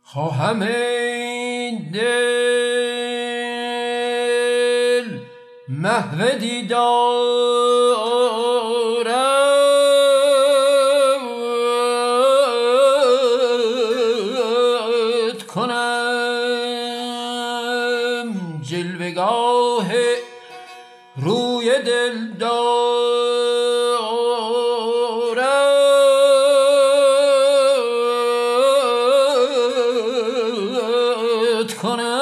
خواهم این دل محو دیدارت کنم، جلوگاه روی دلدارت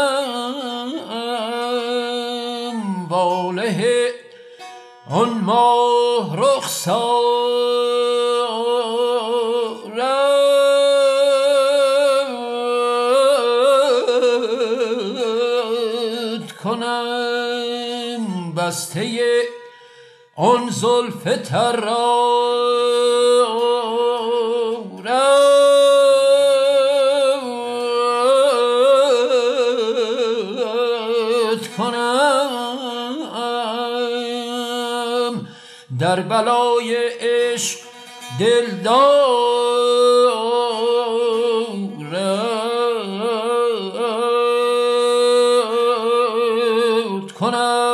کنم، واله آن ماه رخسارت کنم، بسته آن زلف طرارت کنم، در بلای عشق دلدارت کنم.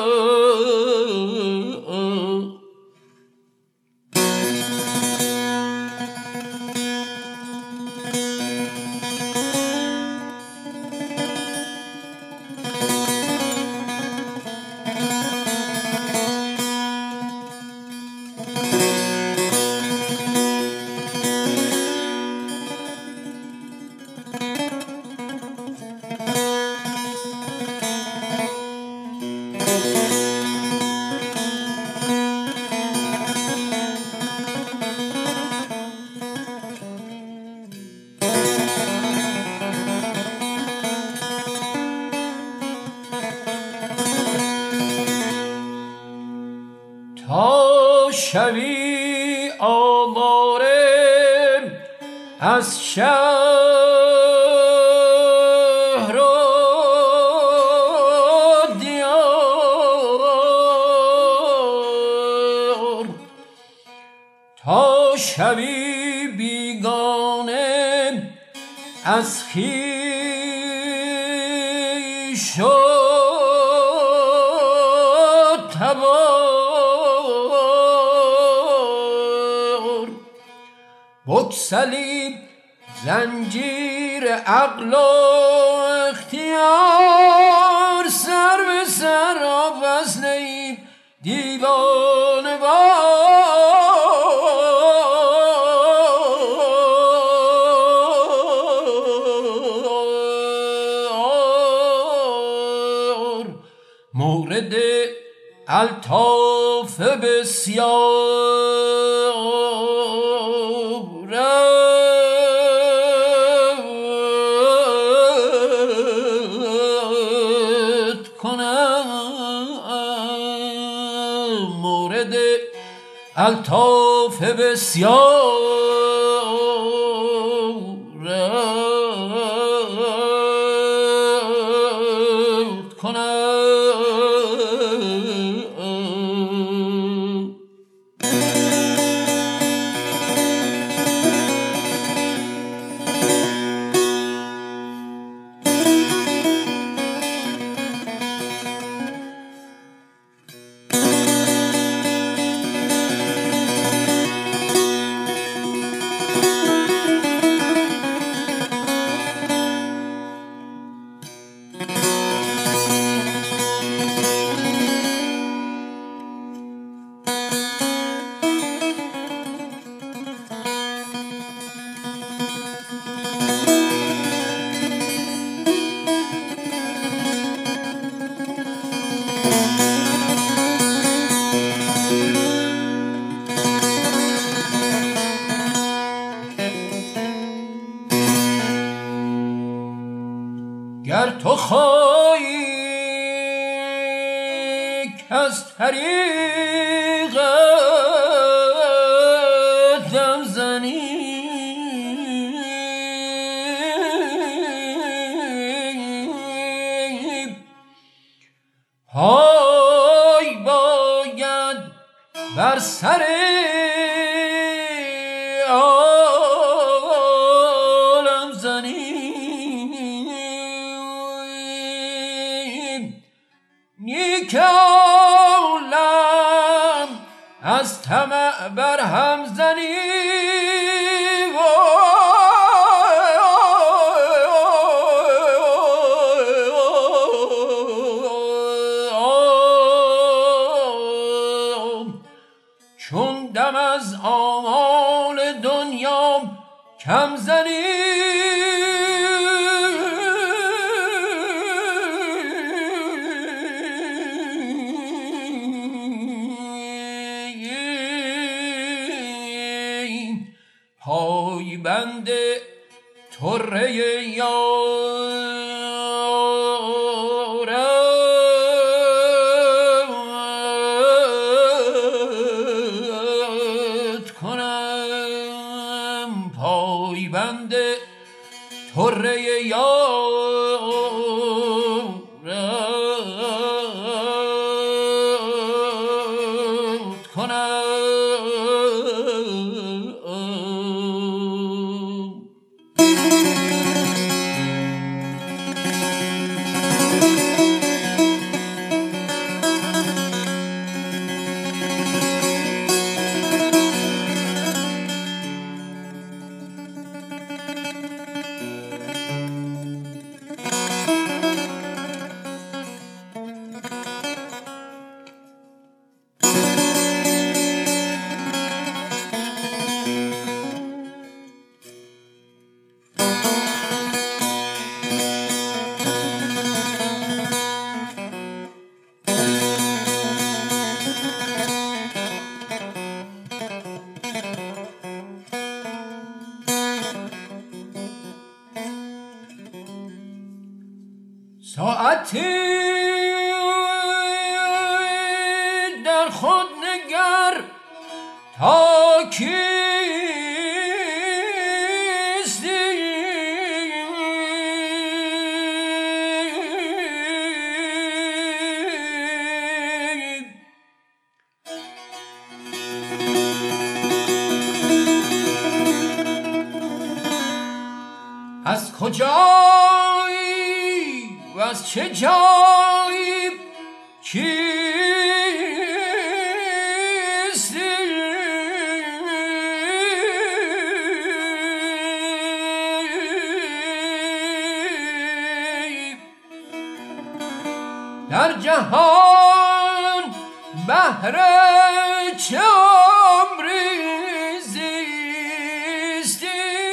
تا شوی آواره از شهر و دیار، تا شوی بیگانه از خویش و تبار، بگسلی زنجیر عقل و اختیار، سر به سر وصل دیوانه وار، مورد الطاف بسیارت کنم، مورد الطاف بسیارت کنم. گر تو خواهی کز طریقتم زنی، پای باید بر سر عالم زنی. بر هم زنی چون دم از آمال دنیا کم زنی پای بند طره یارت کنم پای بند طره یارت کنم ساعتی در خود نگر تا کیستی از کجایی و از چه جایی کیستی در جهان بهر چه عمری زیستی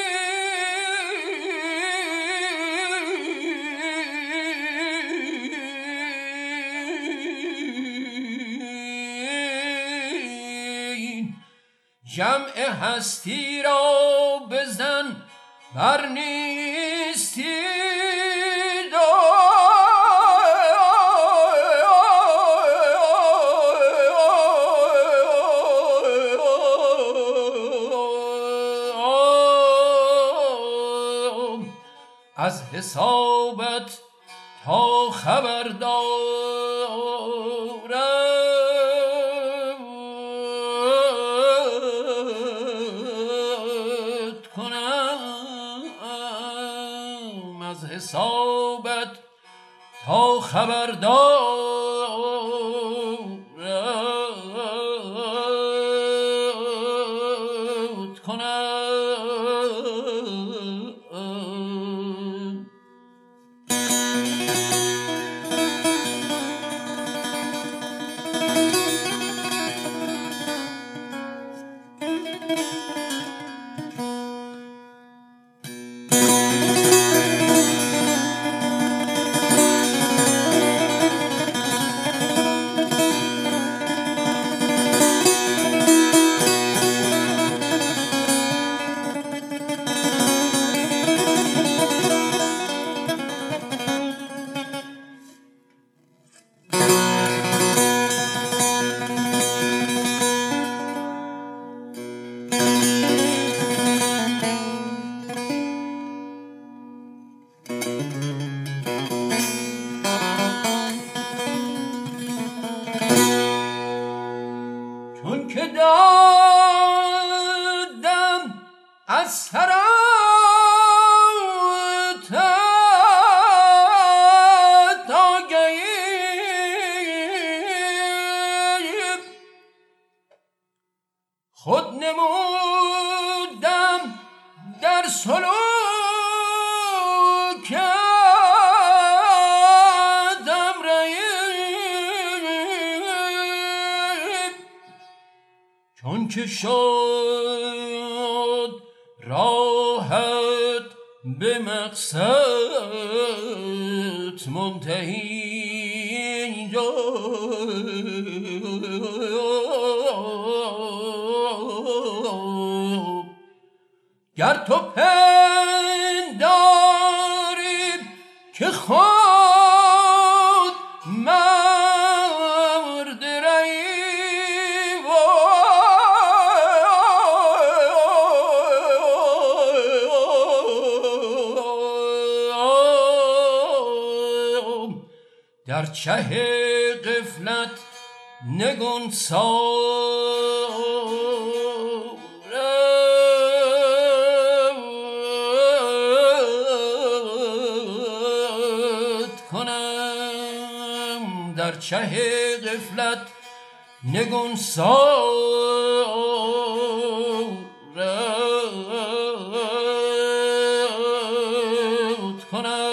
جمع هستی را بزن بر نیستی از حسابت تا خبر دارد کنم از حسابت تا خبر دارد کنم نمودم در سلوکم ریب چون که شد راحت به مقصد منتهی گر تو پنداری که خود مرد رهی در چه غفلت نگونسارت کنم در چه غفلت نگونسارت کنم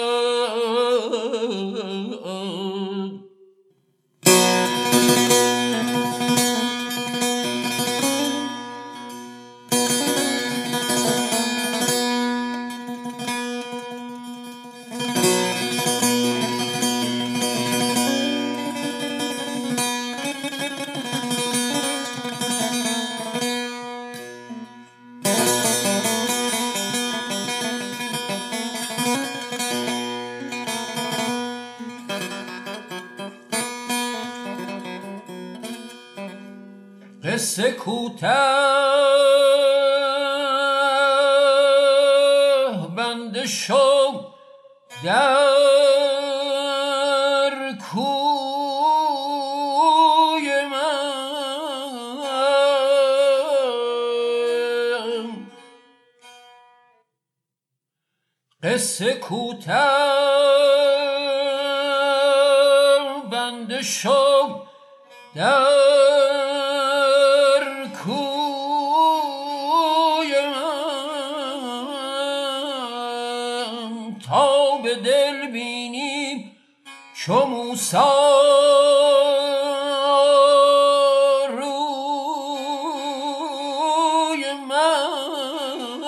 قصه کوته بنده شو در کوی من قصه کوته بنده شو در تا به دل بینی چو موسی روی من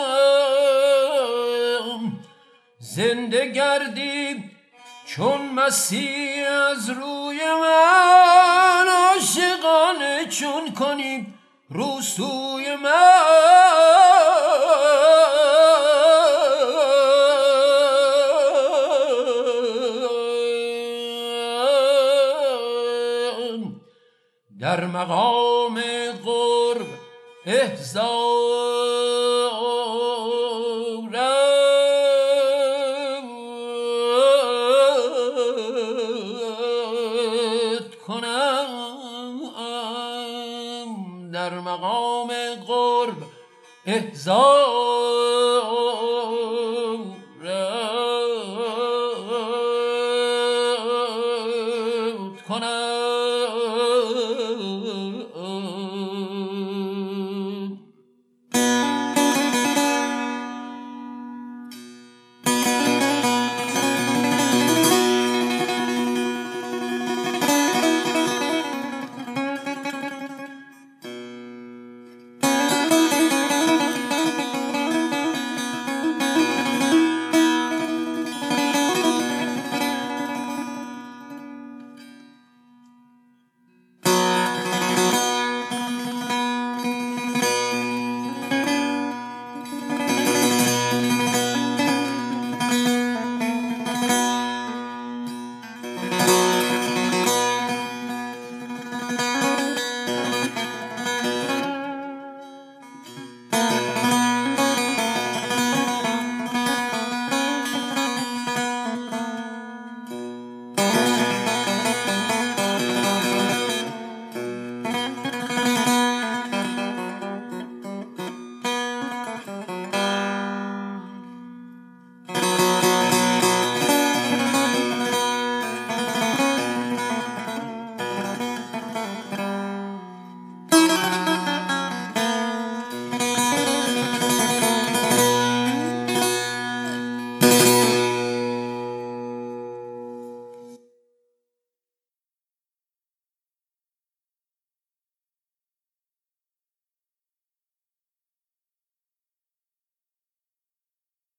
زنده گردی چون مسیح از روی من عاشقانه چون کنی رو سوی من در مقام قرب احضارت کنم در مقام قرب احضار